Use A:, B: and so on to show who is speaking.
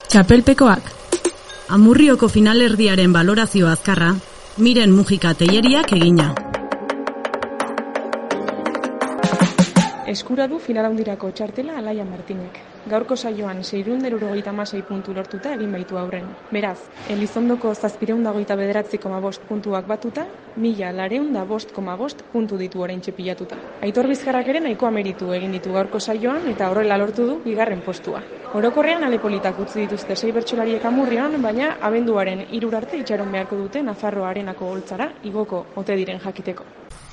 A: Txapelpekoak. Amurrioko finalerdiaren balorazio azkarra, Miren Mujika Telleriak egina.
B: Eskura du final handirako txartela Alaia Martinek. Gaurko saioan 676 puntu lortuta egin baitu aurren. Beraz, Elizondoko 729,5 puntuak batuta, 1405,5 puntu ditu oraintxe pilatuta. Aitor Bizkarrak ere nahikoa meritu egin ditu gaurko saioan eta horrela lortu du bigarren postua. Orokorrean ale politak utzi dituzte 6 bertsolariek Amurrion, baina abenduaren 3 arte itxaron beharko dute Nafarroa Arenako holtzara igoko ote diren jakiteko.